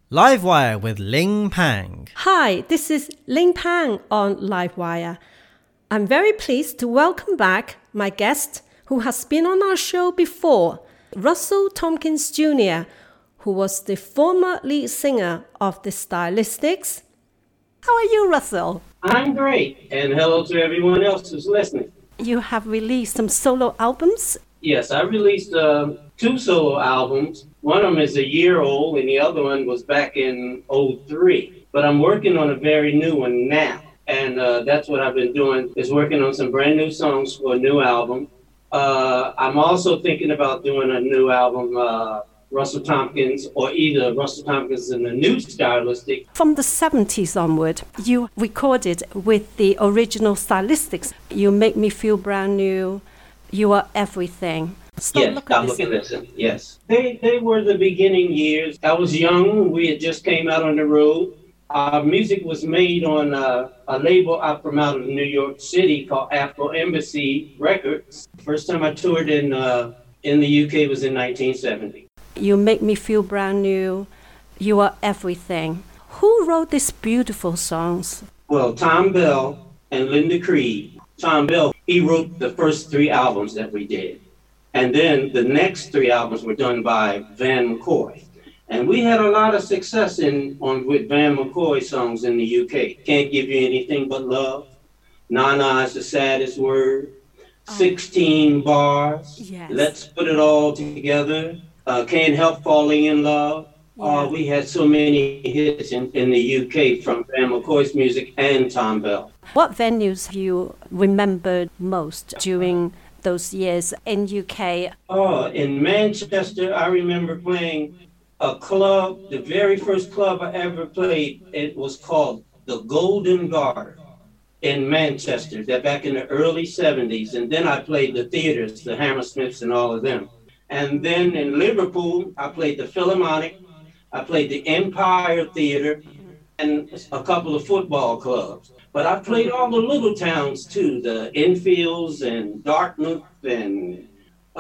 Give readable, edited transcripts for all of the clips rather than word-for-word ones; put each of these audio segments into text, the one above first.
Livewire with Ling Pang. Hi, this is Ling Pang on Livewire. I'm very pleased to welcome back my guest who has been on our show before, Russell Tompkins Jr., who was the former lead singer of the Stylistics. How are you, Russell? I'm great, and hello to everyone else who's listening. You have released some solo albums? Yes, I released two solo albums. One of them is a year old, and the other one was back in '03. But I'm working on a very new one now, and that's what I've been doing, is working on some brand new songs for a new album. I'm also thinking about doing a new album, Russell Tompkins, or either Russell Tompkins and the New Stylistics. From the 70s onward, you recorded with the original Stylistics. You Make Me Feel Brand New, You Are Everything. Yes, Look and Listen, yes. They were the beginning years. I was young. We had just came out on the road. Our music was made on a label out from out of New York City called Afro Embassy Records. First time I toured in the UK was in 1970. You Make Me Feel Brand New, You Are Everything. Who wrote these beautiful songs? Well, Tom Bell and Linda Creed. Tom Bell, he wrote the first three albums that we did. And then the next three albums were done by Van McCoy. And we had a lot of success with Van McCoy songs in the UK. Can't Give You Anything But Love, Nana Is the Saddest Word, 16 Bars, yes. Let's Put It All Together, Can't Help Falling in Love. Yeah. We had so many hits in the UK from Van McCoy's music and Tom Bell. What venues have you remembered most during those years in UK? In Manchester, I remember playing a club, the very first club I ever played. It was called the Golden Garter in Manchester, that back in the early 70s. And then I played the theaters, the Hammersmiths and all of them. And then in Liverpool, I played the Philharmonic, I played the Empire Theater, and a couple of football clubs. But I played all the little towns too, the Enfields and Dartmouth and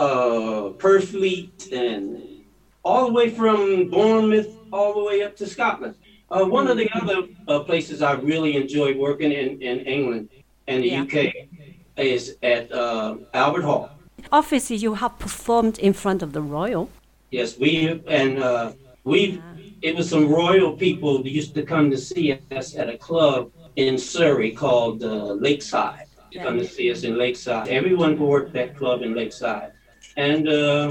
Purfleet, and all the way from Bournemouth all the way up to Scotland. One of the other places I really enjoyed working in England and the UK is at Albert Hall. Obviously, you have performed in front of the Royal. Yes, it was some royal people that used to come to see us at a club in Surrey called Lakeside. To come to see us in Lakeside. Everyone who worked that club in Lakeside. And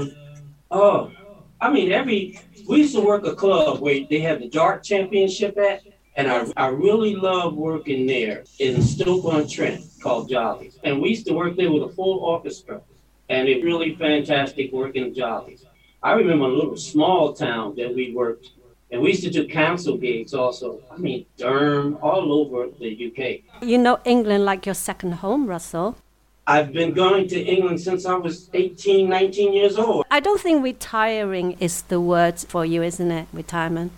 we used to work a club where they have the dart championship at, and I really love working there in Stoke-on-Trent called Jolly's. And we used to work there with a full orchestra, and it's really fantastic working Jolly's. I remember a little small town that we worked, and we used to do council gigs also. Durham, all over the UK. You know England like your second home, Russell. I've been going to England since I was 18, 19 years old. I don't think retiring is the word for you, isn't it? Retirement?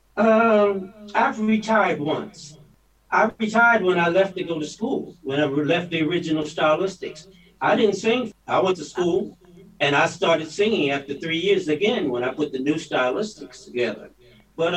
I've retired once. I retired when I left to go to school, when I left the original Stylistics. I didn't sing. I went to school, and I started singing after 3 years again when I put the New Stylistics together. But,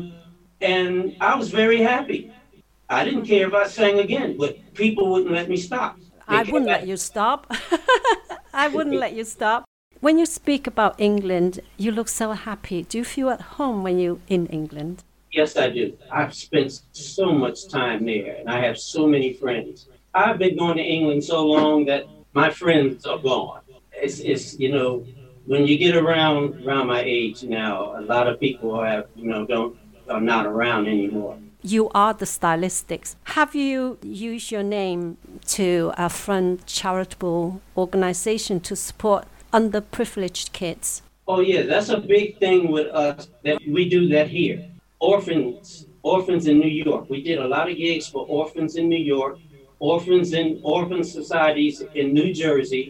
and I was very happy. I didn't care if I sang again, but people wouldn't let me stop. I wouldn't let you stop. I wouldn't let you stop. When you speak about England, you look so happy. Do you feel at home when you're in England? Yes, I do. I've spent so much time there, and I have so many friends. I've been going to England so long that my friends are gone. It's when you get around my age now, a lot of people are not around anymore. You are the Stylistics. Have you used your name to fund charitable organization to support underprivileged kids? Oh yeah, that's a big thing with us, that we do that here. Orphans in New York. We did a lot of gigs for orphans in New York, orphans in orphan societies in New Jersey,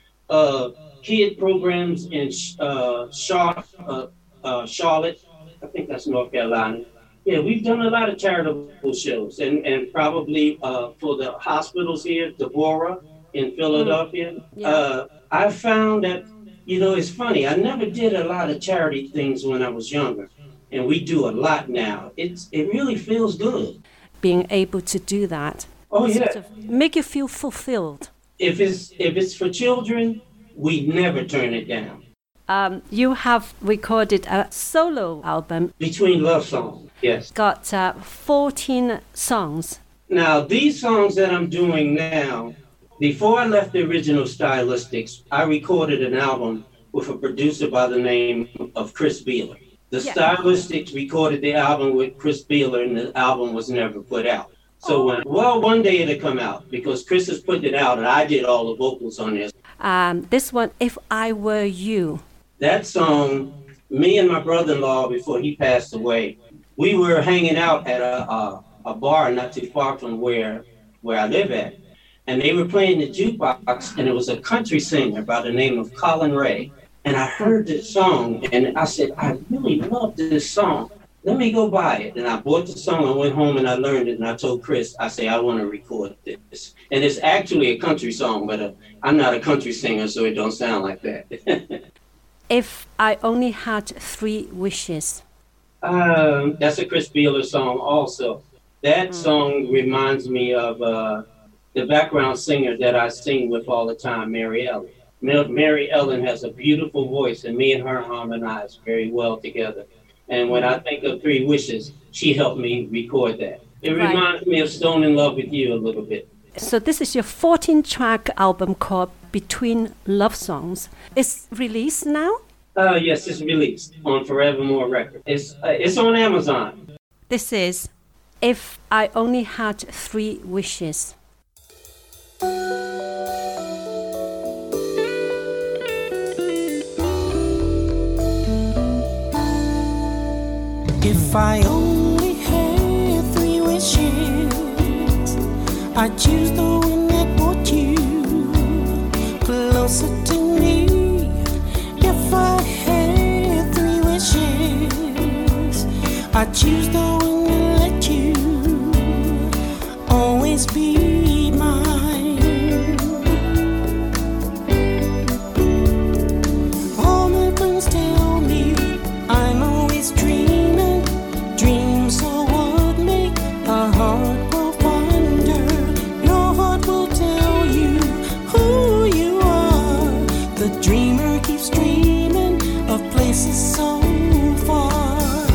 kid programs in Charlotte, I think that's North Carolina. Yeah, we've done a lot of charitable shows, and probably for the hospitals here, Deborah in Philadelphia. I found that, it's funny. I never did a lot of charity things when I was younger. and we do a lot now. It really feels good. Being able to do that. Oh, yeah. Sort of make you feel fulfilled. If it's for children, we never turn it down. You have recorded a solo album. Between Love Songs, yes. Got 14 songs. Now, these songs that I'm doing now, before I left the original Stylistics, I recorded an album with a producer by the name of Chris Beeler. The Stylistics recorded the album with Chris Beeler, and the album was never put out. So, one day it'll come out, because Chris has put it out, and I did all the vocals on this. This one, If I Were You. That song, me and my brother-in-law, before he passed away, we were hanging out at a bar not too far from where I live at. And they were playing the jukebox, and it was a country singer by the name of Colin Ray. And I heard this song, and I said, I really love this song. Let me go buy it. And I bought the song, I went home and I learned it, and I told Chris, I say, I want to record this. And it's actually a country song, but I'm not a country singer, so it don't sound like that. If I Only Had 3 Wishes. That's a Chris Beeler song also. That song reminds me of the background singer that I sing with all the time, Mary Ellen. Mary Ellen has a beautiful voice, and me and her harmonize very well together. And when I think of 3 Wishes, she helped me record that. It reminds me of Stone in Love with You a little bit. So this is your 14-track album called Between Love Songs. It's released now? Yes, it's released on Forevermore Records. It's on Amazon. This is If I Only Had 3 Wishes. If I only had 3 wishes, I'd choose the one that brought you closer to me. If I had 3 wishes, I'd choose the one that let you always be mine. All my friends tell me I'm always dreaming, dreams are what make our heart grow fonder. Your heart will tell you who you are. The dreamer keeps dreaming of places so far.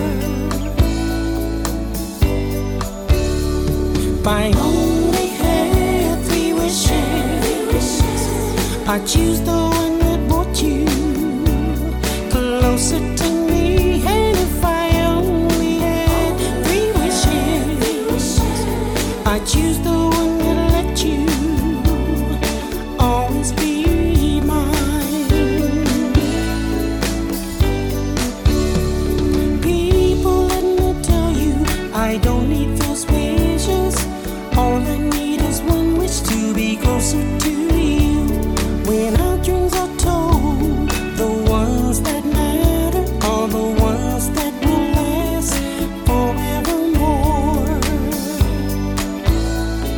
If I only had 3 wishes, I'd choose the one that brought you closer to me. And if I only had 3 wishes, I'd choose the one that let you always be mine. People, let me tell you, I don't need those wishes. All I need is one wish to be closer to you. When our dreams are told, the ones that matter are the ones that will last forevermore.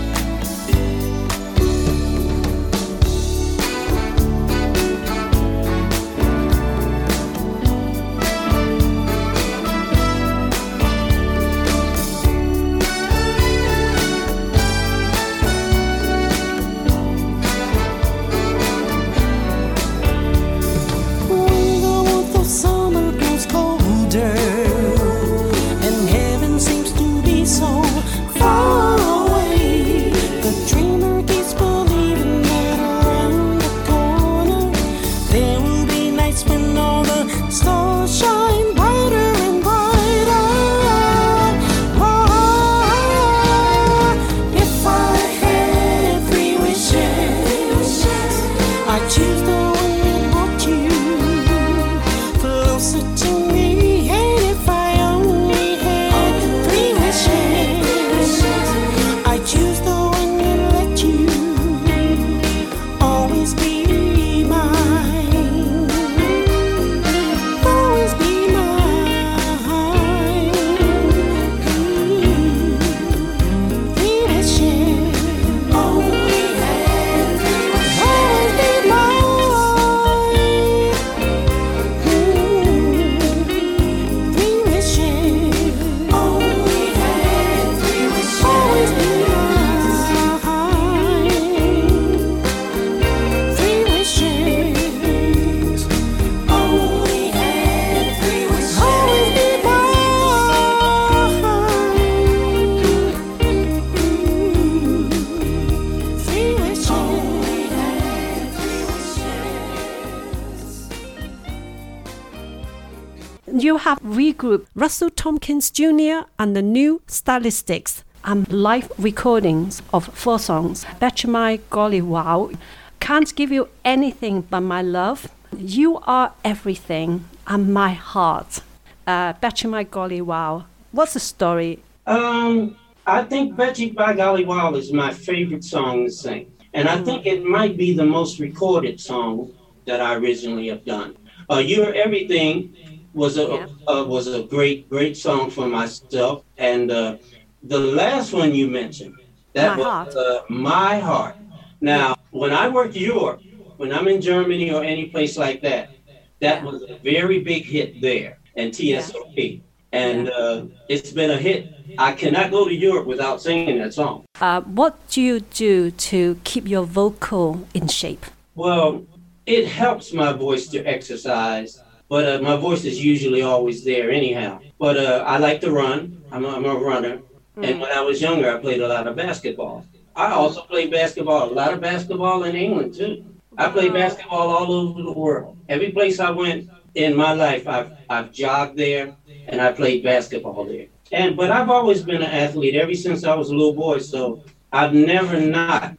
have regrouped Russell Tompkins Jr. and the New Stylistics and live recordings of 4 songs. Betcha My Golly Wow, Can't Give You Anything But My Love, You Are Everything, and My Heart. Betcha My Golly Wow. What's the story? I think Betcha by Golly Wow is my favorite song to sing. And I think it might be the most recorded song that I originally have done. You're Everything was a great song for myself. And the last one you mentioned, that was My Heart. Now, when I work Europe, when I'm in Germany or any place like that, that was a very big hit there in TSOP. And it's been a hit. I cannot go to Europe without singing that song. What do you do to keep your vocal in shape? Well, it helps my voice to exercise, but my voice is usually always there anyhow. But I like to run. I'm a runner. And when I was younger, I played a lot of basketball. I also played basketball, a lot of basketball in England, too. I played basketball all over the world. Every place I went in my life, I've jogged there, and I played basketball there. But I've always been an athlete ever since I was a little boy, so I've never not.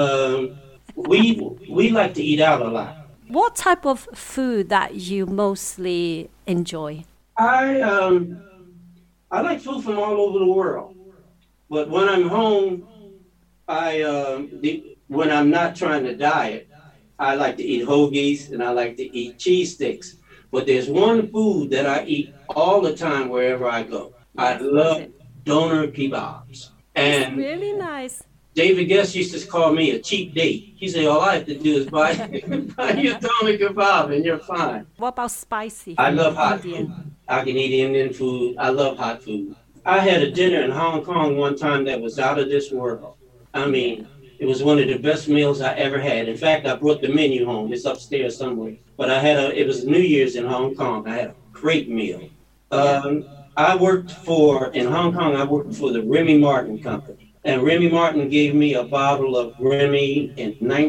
We like to eat out a lot. What type of food that you mostly enjoy? I like food from all over the world, but when I'm home, when I'm not trying to diet, I like to eat hoagies and I like to eat cheese sticks. But there's one food that I eat all the time wherever I go. I love doner kebabs. And it's really nice. David Guest used to call me a cheap date. He said, all I have to do is buy you a doner kebab and you're fine. What about spicy? I love hot food. I can eat Indian food. I love hot food. I had a dinner in Hong Kong one time that was out of this world. I mean, it was one of the best meals I ever had. In fact, I brought the menu home. It's upstairs somewhere. But it was New Year's in Hong Kong. I had a great meal. In Hong Kong, I worked for the Remy Martin Company. And Remy Martin gave me a bottle of Remy in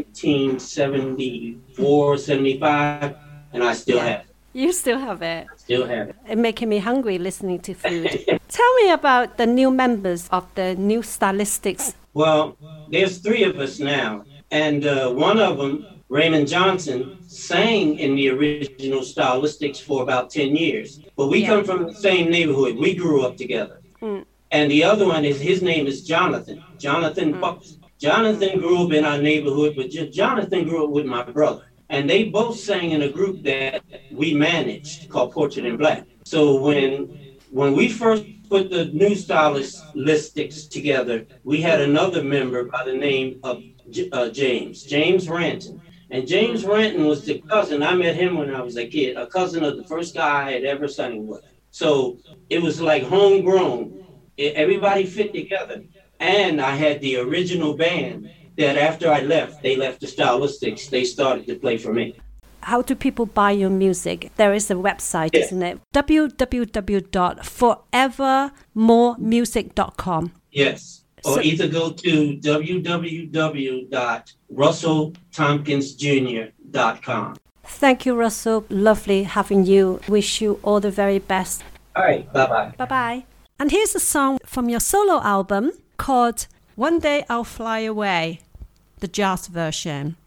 1974, 75, and I still have it. You still have it? Still have it. It's making me hungry listening to food. Tell me about the new members of the New Stylistics. Well, there's 3 of us now. And one of them, Raymond Johnson, sang in the original Stylistics for about 10 years. But we come from the same neighborhood. We grew up together. And the other one his name is Jonathan Bucks. Jonathan grew up in our neighborhood, but Jonathan grew up with my brother. And they both sang in a group that we managed called Portrait in Black. So when we first put the New Stylistics together, we had another member by the name of James Ranton. And James Ranton was the cousin. I met him when I was a kid, a cousin of the first guy I had ever sang with. So it was like homegrown. Everybody fit together. And I had the original band that after I left, they left the Stylistics. They started to play for me. How do people buy your music? There is a website, isn't it? www.forevermoremusic.com. Yes. Or either go to www.russelltompkinsjr.com. Thank you, Russell. Lovely having you. Wish you all the very best. All right. Bye-bye. Bye-bye. And here's a song from your solo album called One Day I'll Fly Away, the jazz version.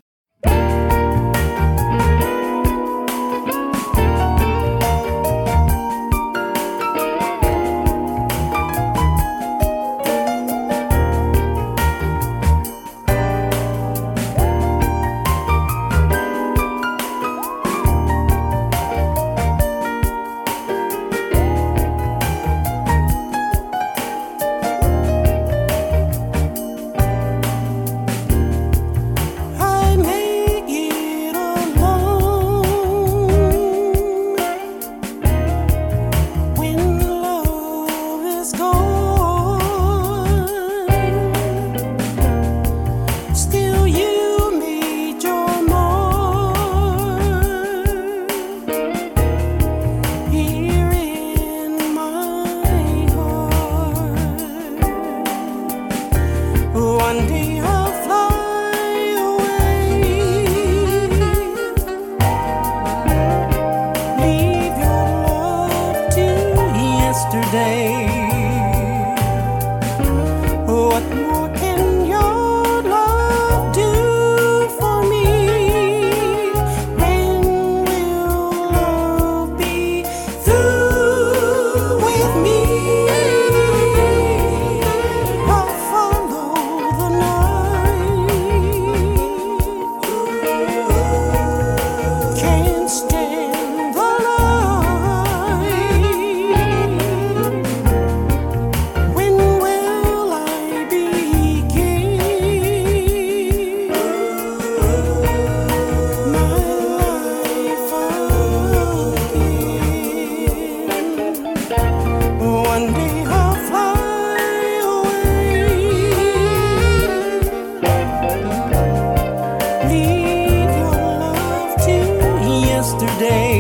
Leave your love to What more can your love do for me? When will love be through with me? I'll follow the night. Can't stand the light. When will I begin my life again? One day I'll fly away, leave your love to yesterday.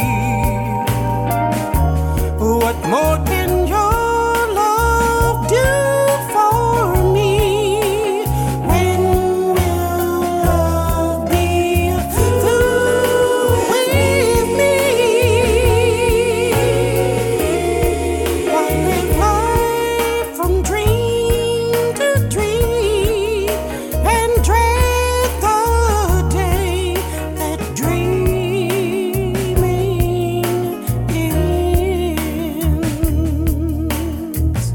What more can your love do for me? When will love be through with me? Why live life from dream to dream and dread the day that dreaming ends?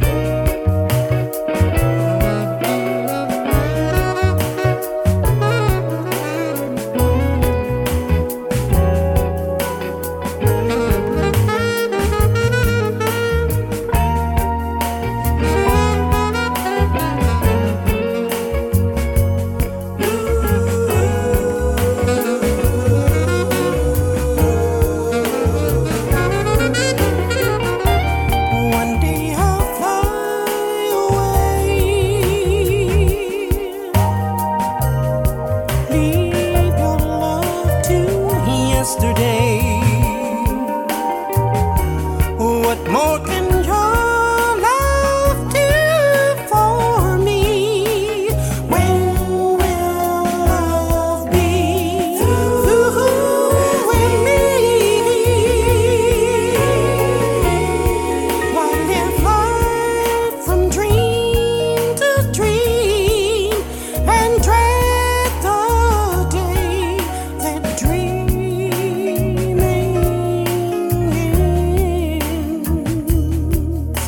One day I'll fly away, leave your love to yesterday. What more can your love do for me? When will love be through with me? Why live life from dream to dream and dread the day that dreaming ends?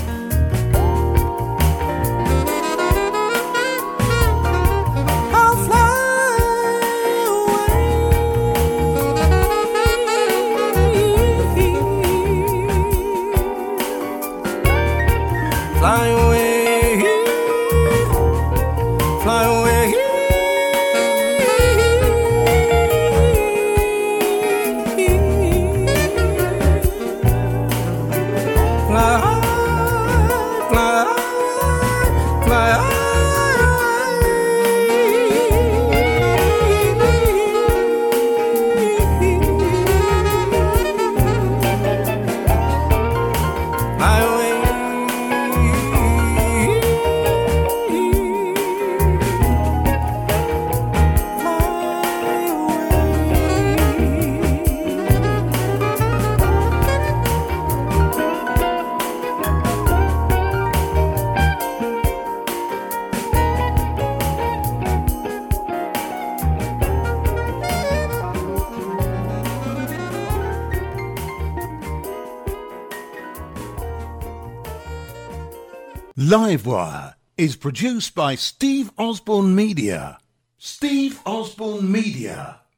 I'll fly away. Fly away, fly away. Fly, fly, fly away. Livewire is produced by Steve Osborne Media. Steve Osborne Media.